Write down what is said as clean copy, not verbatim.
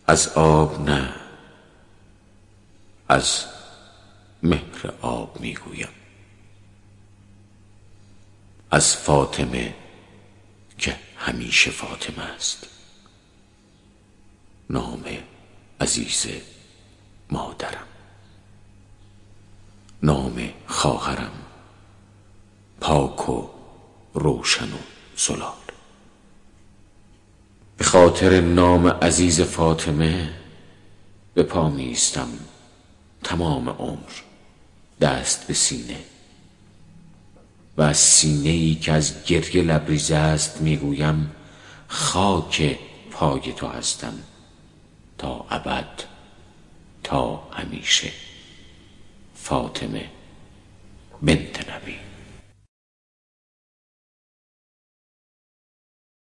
از آب نه، از مهر آب میگویم. از فاطمه که همیشه فاطمه است، نام عزیز مادرم، نام خواهرم، پاک و روشن و زلال. به خاطر نام عزیز فاطمه به پا میستم تمام عمر دست به سینه، و از سینه‌ای که از گریه لبریز است میگویم خاک پای تو هستم تا ابد، تا همیشه. فاطمه بنت نبی.